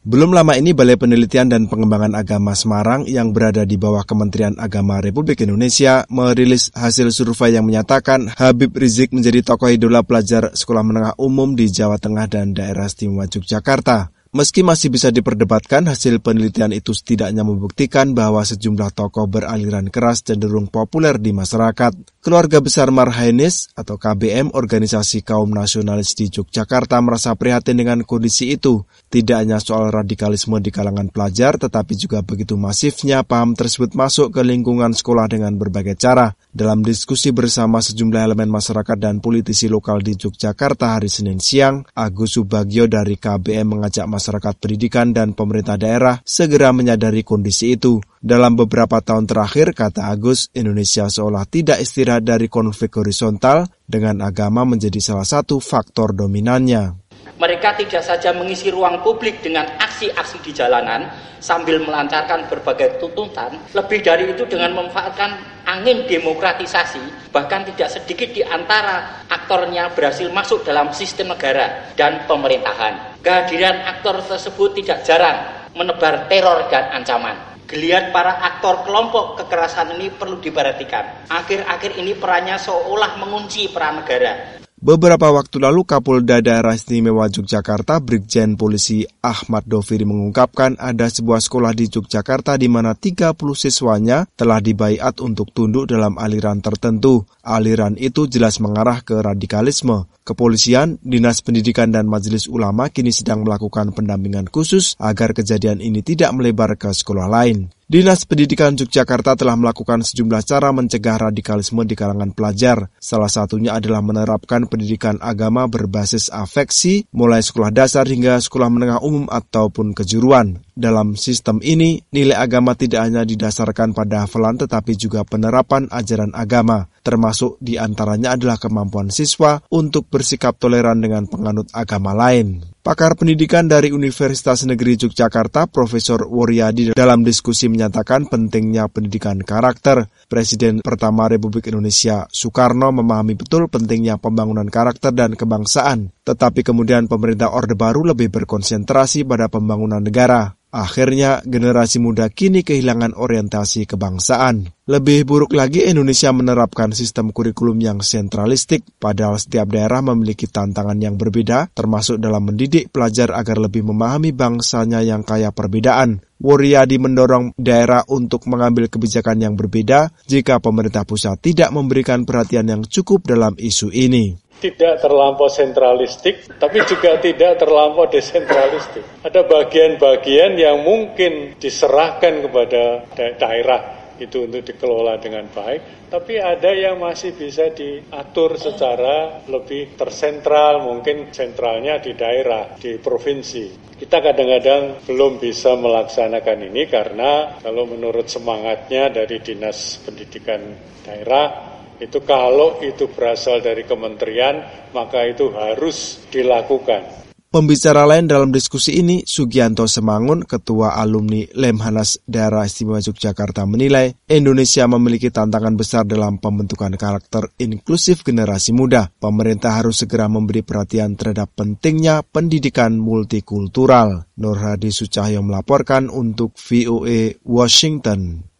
Belum lama ini Balai Penelitian dan Pengembangan Agama Semarang yang berada di bawah Kementerian Agama Republik Indonesia merilis hasil survei yang menyatakan Habib Rizik menjadi tokoh idola pelajar sekolah menengah umum di Jawa Tengah dan Daerah Istimewa Yogyakarta. Meski masih bisa diperdebatkan, hasil penelitian itu setidaknya membuktikan bahwa sejumlah tokoh beraliran keras cenderung populer di masyarakat. Keluarga Besar Marhainis atau KBM, organisasi kaum nasionalis di Yogyakarta, merasa prihatin dengan kondisi itu. Tidak hanya soal radikalisme di kalangan pelajar, tetapi juga begitu masifnya paham tersebut masuk ke lingkungan sekolah dengan berbagai cara. Dalam diskusi bersama sejumlah elemen masyarakat dan politisi lokal di Yogyakarta hari Senin siang, Agus Subagio dari KBM mengajak masyarakat pendidikan dan pemerintah daerah segera menyadari kondisi itu. Dalam beberapa tahun terakhir, kata Agus, Indonesia seolah tidak istirahat dari konflik horizontal dengan agama menjadi salah satu faktor dominannya. Mereka tidak saja mengisi ruang publik dengan aksi-aksi di jalanan sambil melancarkan berbagai tuntutan, lebih dari itu dengan memanfaatkan angin demokratisasi, bahkan tidak sedikit di antara aktornya berhasil masuk dalam sistem negara dan pemerintahan. Kehadiran aktor tersebut tidak jarang menebar teror dan ancaman. Geliat para aktor kelompok kekerasan ini perlu diperhatikan. Akhir-akhir ini perannya seolah mengunci peran negara. Beberapa waktu lalu Kapolda Daerah Istimewa Yogyakarta Brigjen Polisi Ahmad Doviri mengungkapkan ada sebuah sekolah di Yogyakarta di mana 30 siswanya telah dibaiat untuk tunduk dalam aliran tertentu. Aliran itu jelas mengarah ke radikalisme. Kepolisian, Dinas Pendidikan dan Majelis Ulama kini sedang melakukan pendampingan khusus agar kejadian ini tidak melebar ke sekolah lain. Dinas Pendidikan Yogyakarta telah melakukan sejumlah cara mencegah radikalisme di kalangan pelajar. Salah satunya adalah menerapkan pendidikan agama berbasis afeksi, mulai sekolah dasar hingga sekolah menengah umum ataupun kejuruan. Dalam sistem ini, nilai agama tidak hanya didasarkan pada hafalan tetapi juga penerapan ajaran agama, termasuk diantaranya adalah kemampuan siswa untuk bersikap toleran dengan penganut agama lain. Pakar pendidikan dari Universitas Negeri Yogyakarta, Profesor Woryadi dalam diskusi menyatakan pentingnya pendidikan karakter. Presiden pertama Republik Indonesia, Soekarno, memahami betul pentingnya pembangunan karakter dan kebangsaan. Tetapi kemudian pemerintah Orde Baru lebih berkonsentrasi pada pembangunan negara. Akhirnya, generasi muda kini kehilangan orientasi kebangsaan. Lebih buruk lagi, Indonesia menerapkan sistem kurikulum yang sentralistik, padahal setiap daerah memiliki tantangan yang berbeda, termasuk dalam mendidik pelajar agar lebih memahami bangsanya yang kaya perbedaan. Woryadi mendorong daerah untuk mengambil kebijakan yang berbeda jika pemerintah pusat tidak memberikan perhatian yang cukup dalam isu ini. Tidak terlampau sentralistik, tapi juga tidak terlampau desentralistik. Ada bagian-bagian yang mungkin diserahkan kepada daerah itu untuk dikelola dengan baik, tapi ada yang masih bisa diatur secara lebih tersentral, mungkin sentralnya di daerah, di provinsi. Kita kadang-kadang belum bisa melaksanakan ini karena kalau menurut semangatnya dari Dinas Pendidikan Daerah, itu kalau itu berasal dari kementerian, maka itu harus dilakukan. Pembicara lain dalam diskusi ini, Sugianto Semangun, Ketua Alumni Lemhanas Daerah Istimewa Yogyakarta, menilai Indonesia memiliki tantangan besar dalam pembentukan karakter inklusif generasi muda. Pemerintah harus segera memberi perhatian terhadap pentingnya pendidikan multikultural. Nur Hadi Sucahyo melaporkan untuk VOA Washington.